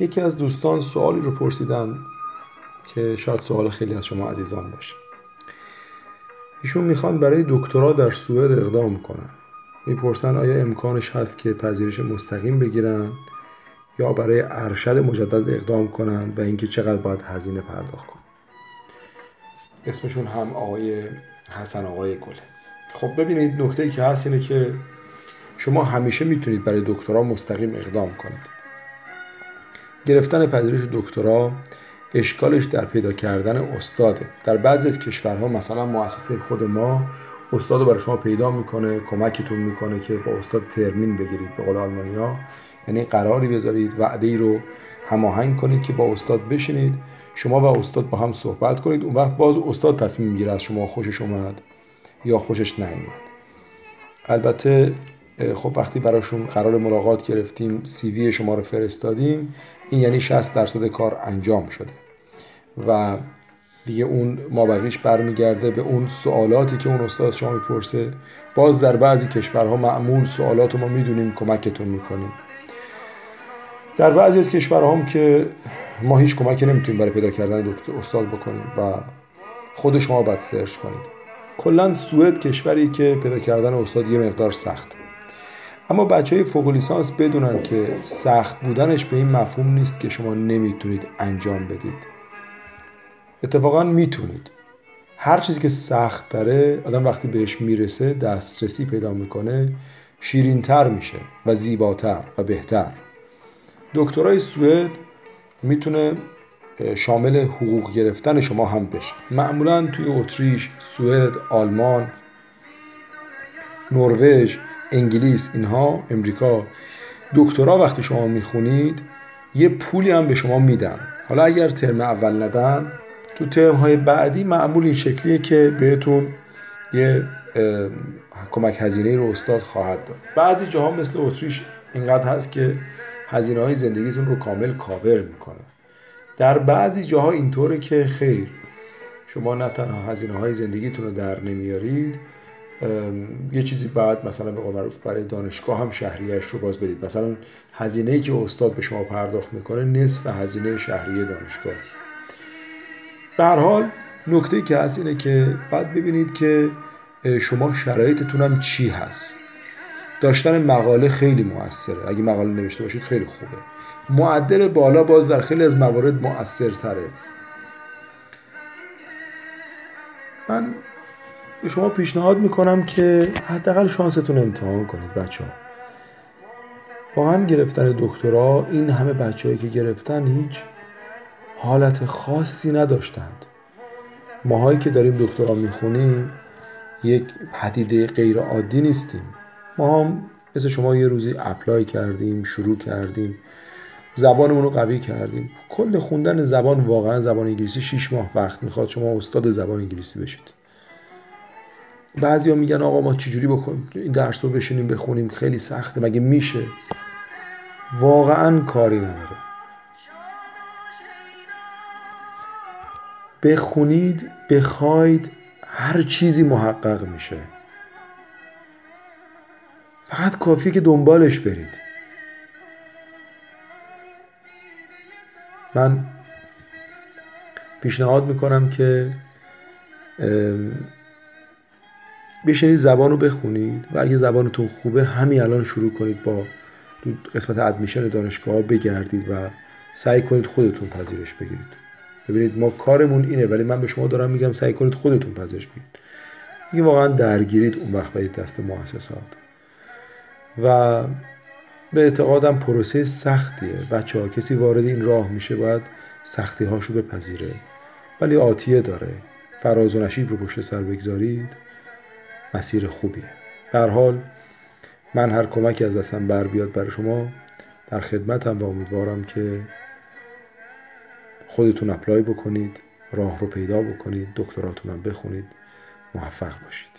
یکی از دوستان سوالی رو پرسیدن که شاید سوال خیلی از شما عزیزان باشه. ایشون میخوان برای دکترا در سوئد اقدام کنن. میپرسن آیا امکانش هست که پذیرش مستقیم بگیرن یا برای ارشد مجدد اقدام کنن و اینکه چقدر باید هزینه پرداخت کنن. اسمشون هم آقای حسن آقای گله. خب ببینید، نکته‌ای که هست اینه که شما همیشه میتونید برای دکترا مستقیم اقدام کنید. گرفتن پذیرش دکترا اشکالش در پیدا کردن استاده. در بعضی از کشورها مثلا مؤسسه خود ما استاد رو برای شما پیدا میکنه، کمکتون میکنه که با استاد ترمین بگیرید، به قول آلمانی‌ها، یعنی قراری بذارید، وعده‌ای رو هماهنگ کنید که با استاد بشینید، شما و استاد با هم صحبت کنید، اون وقت باز استاد تصمیم میگیره از شما خوشش اومد یا خوشش نیومد. البته خب وقتی براشون قرار ملاقات گرفتیم، سی وی شما رو فرستادیم، این یعنی 60% کار انجام شده و دیگه اون مابقیش برمیگرده به اون سوالاتی که اون استاد شما میپرسه. باز در بعضی کشورها معمول سوالات ما میدونیم، کمکتون میکنیم. در بعضی از کشورها هم که ما هیچ کمکی نمیتونیم برای پیدا کردن دکتر استاد بکنیم و خود شما باید سرچ کنید. کلا سوئد کشوری که پیدا کردن استاد یه مقدار سخته، اما بچهای فوق لیسانس بدونن که سخت بودنش به این مفهوم نیست که شما نمیتونید انجام بدید. اتفاقا میتونید. هر چیزی که سخت تره، آدم وقتی بهش میرسه، دسترسی پیدا میکنه، شیرین‌تر میشه و زیباتر و بهتر. دکترای سوئد میتونه شامل حقوق گرفتن شما هم بشه. معمولا توی اتریش، سوئد، آلمان، نروژ، انگلیس، اینها، امریکا، دکترا وقتی شما میخونید یه پولی هم به شما میدن. حالا اگر ترم اول ندن، تو ترم های بعدی معمول این شکلیه که بهتون یه کمک هزینه رو استاد خواهد داد. بعضی جاها مثل اتریش اینقدر هست که هزینه های زندگیتون رو کامل کاور میکنه. در بعضی جاها اینطوره که خیر، شما نه تنها هزینه های زندگیتون رو در نمیارید، یه چیزی بعد مثلا به قول معروف برای دانشگاه هم شهریه‌اش رو باز بدید. مثلا هزینه‌ای که استاد به شما پرداخت میکنه نصف هزینه شهریه دانشگاه. به هر حال نکته‌ای که هست اینه که بعد ببینید که شما شرایطتون هم چی هست. داشتن مقاله خیلی موثره. اگه مقاله نوشته باشید خیلی خوبه. معدل بالا باز در خیلی از موارد مؤثرتره. من به شما پیشنهاد میکنم که حداقل شانستون امتحان کنید بچه‌ها. واقعا گرفتن دکترا، این همه بچه‌هایی که گرفتن هیچ حالت خاصی نداشتند. ماهایی که داریم دکترا میخونیم یک پدیده غیر عادی نیستیم. ما هم مثل شما یه روزی اپلای کردیم، شروع کردیم، زبانمون رو قوی کردیم. کل خوندن زبان، واقعا زبان انگلیسی 6 ماه وقت میخواد شما استاد زبان انگلیسی بشید. بعضیا میگن آقا ما چجوری بکنیم این درس رو بشینیم بخونیم، خیلی سخته، مگه میشه؟ واقعا کاری نداره. بخونید، بخواید، هر چیزی محقق میشه. فقط کافیه که دنبالش برید. من پیشنهاد میکنم که بشینید زبان رو بخونید و اگه زبانتون خوبه همین الان شروع کنید با قسمت ادمیشن دانشگاه بگردید و سعی کنید خودتون پذیرش بگیرید. ببینید ما کارمون اینه، ولی من به شما دارم میگم سعی کنید خودتون پذیرش بگیرید. اگه واقعا درگیرید اون وقت برید دست مؤسسات. و به اعتقادم پروسه سختیه بچه‌ها. کسی وارد این راه میشه باید سختی هاشو بپذیره، ولی آتیه داره. فراز و نشیب رو پشت سر بگذارید، مسیر خوبیه. به هر حال من هر کمکی از دستم بر بیاد برای شما در خدمتم و امیدوارم که خودتون اپلای بکنید، راه رو پیدا بکنید، دکتراتون هم بخونید، موفق باشید.